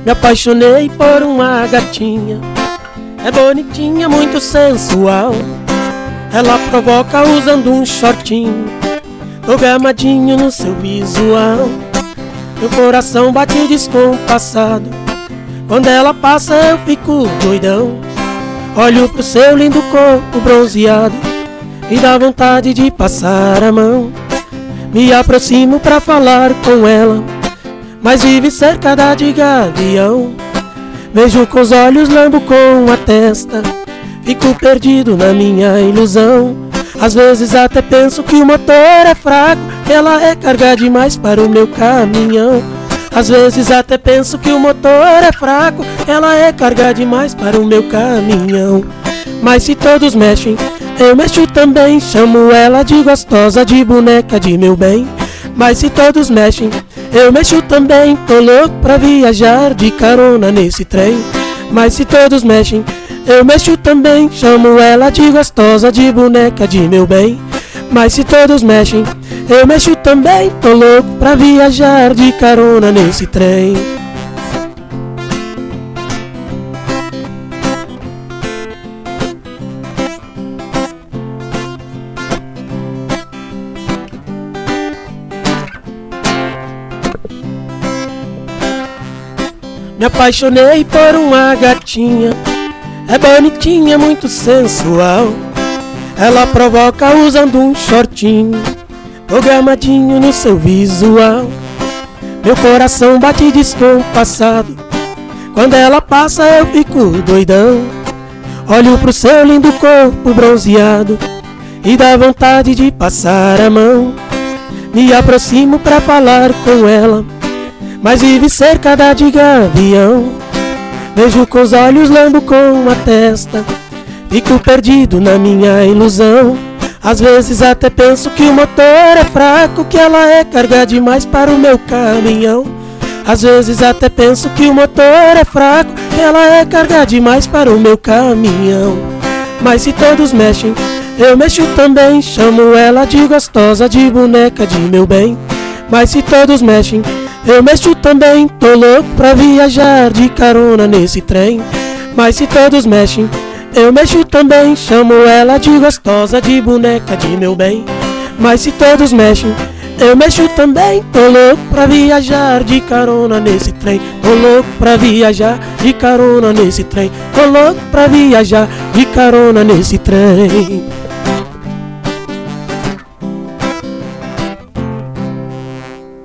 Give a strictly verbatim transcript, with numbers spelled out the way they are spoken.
Me apaixonei por uma gatinha, é bonitinha, muito sensual. Ela provoca usando um shortinho, programadinho no seu visual. Meu coração bate descompassado, quando ela passa eu fico doidão. Olho pro seu lindo corpo bronzeado, me dá vontade de passar a mão. Me aproximo pra falar com ela, mas vive cercada de gavião. Vejo com os olhos, lambo com a testa, fico perdido na minha ilusão. Às vezes até penso que o motor é fraco, que ela é carga demais para o meu caminhão. Às vezes até penso que o motor é fraco, ela é carga demais para o meu caminhão. Mas se todos mexem, eu mexo também. Chamo ela de gostosa, de boneca de meu bem. Mas se todos mexem, eu mexo também. Tô louco pra viajar de carona nesse trem. Mas se todos mexem, eu mexo também. Chamo ela de gostosa, de boneca de meu bem. Mas se todos mexem, eu mexo também. Tô louco pra viajar de carona nesse trem. Me apaixonei por uma gatinha, é bonitinha, muito sensual. Ela provoca usando um shortinho, programadinho no seu visual. Meu coração bate descompassado, quando ela passa eu fico doidão. Olho pro seu lindo corpo bronzeado e dá vontade de passar a mão. Me aproximo pra falar com ela, mas vive cercada de gavião. Vejo com os olhos, lambo com a testa, fico perdido na minha ilusão. Às vezes até penso que o motor é fraco, que ela é carga demais para o meu caminhão. Às vezes até penso que o motor é fraco, que ela é carga demais para o meu caminhão. Mas se todos mexem, eu mexo também. Chamo ela de gostosa, de boneca de meu bem. Mas se todos mexem, eu mexo também. Tô louco pra viajar de carona nesse trem. Mas se todos mexem, eu mexo também. Chamo ela de gostosa, de boneca de meu bem. Mas se todos mexem, eu mexo também. Tô louco pra viajar de carona nesse trem. Tô louco pra viajar de carona nesse trem. Tô louco pra viajar de carona nesse trem.